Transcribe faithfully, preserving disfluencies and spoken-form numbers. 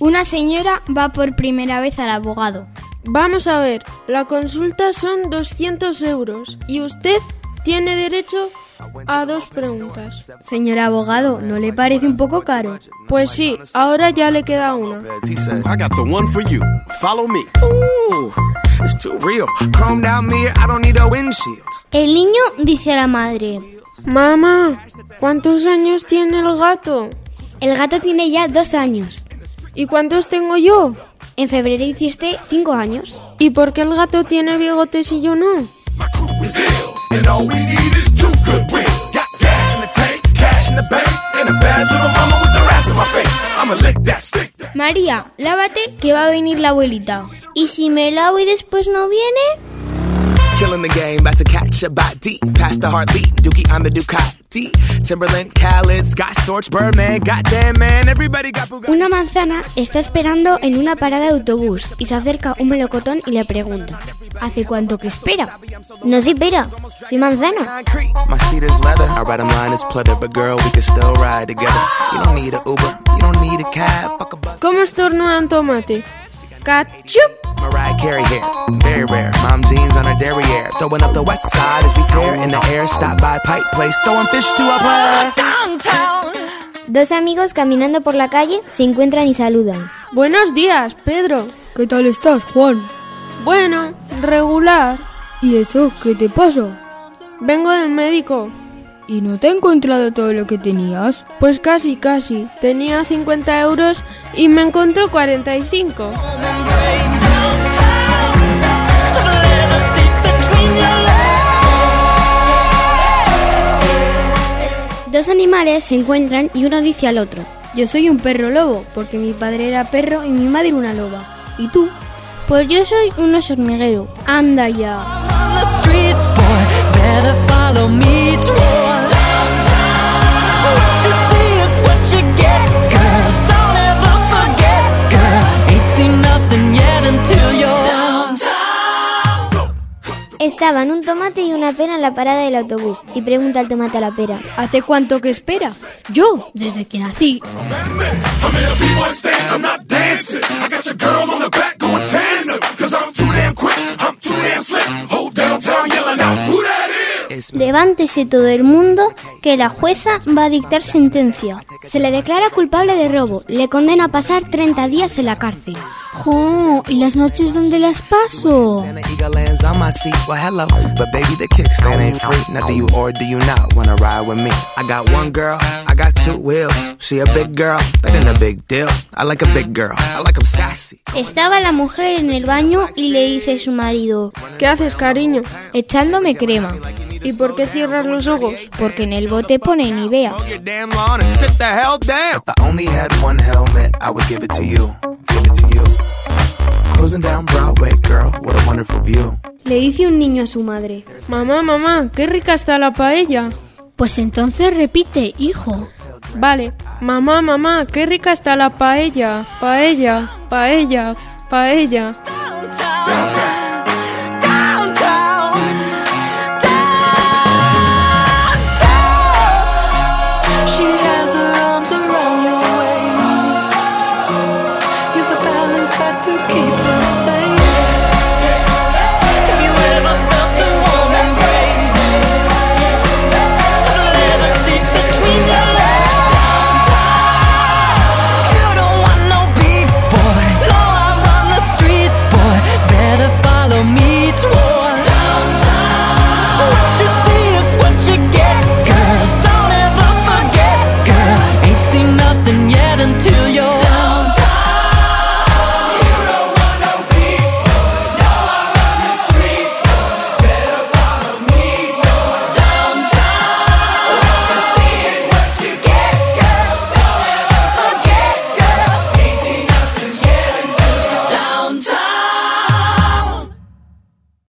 Una señora va por primera vez al abogado. Vamos a ver, la consulta son doscientos euros y usted tiene derecho a dos preguntas. Señor abogado, ¿no le parece un poco caro? Pues sí, ahora ya le queda una. El niño dice a la madre: Mamá, ¿cuántos años tiene el gato? El gato tiene ya dos años. ¿Y cuántos tengo yo? En febrero hiciste cinco años. ¿Y por qué el gato tiene bigotes y yo no? María, lávate que va a venir la abuelita. ¿Y si me lavo y después no viene? Killing the game, about to catch a body. Past the heartbeat, Dookie, I'm the Ducati. Timberland, Khaled, Scott Storch, Birdman, goddamn man, everybody got Bugatti. Una manzana está esperando en una parada de autobús y se acerca un melocotón y le pregunta: ¿hace cuánto que espera? No se espera, soy manzana. My seat is leather, our bottom line is pleather, but girl, we can still ride together. You don't need a Uber, you don't need a cab, fuck a bus. ¿Cómo estornuda un tomate? ¡Ketchup! Mariah Carey here, very rare. Mom jeans on her derriere, throwing up the west side as we tear in the air. Stop by Pike Place, throwing fish to a player. Downtown. Dos amigos caminando por la calle se encuentran y saludan. Buenos días, Pedro. ¿Qué tal estás, Juan? Bueno, regular. ¿Y eso qué te pasa? Vengo del médico. ¿Y no te ha encontrado todo lo que tenías? Pues casi, casi. Tenía cincuenta euros y me encontró cuarenta y cinco. Dos animales se encuentran y uno dice al otro: yo soy un perro lobo, porque mi padre era perro y mi madre una loba. ¿Y tú? Pues yo soy un oso hormiguero. Anda ya. Estaban un tomate y una pera en la parada del autobús y pregunta el tomate a la pera: ¿hace cuánto que espera? Yo, desde que nací. Levántese todo el mundo, que la jueza va a dictar sentencia. Se le declara culpable de robo, le condena a pasar treinta días en la cárcel. ¡Jo! ¿Y las noches dónde las paso? Estaba la mujer en el baño y le dice a su marido: ¿qué haces, cariño? Echándome crema. ¿Y por qué cierras los ojos? Porque en el bote pone Nivea. Le dice un niño a su madre: mamá, mamá, qué rica está la paella. Pues entonces repite, hijo. Vale, mamá, mamá, qué rica está la paella, paella, paella, paella.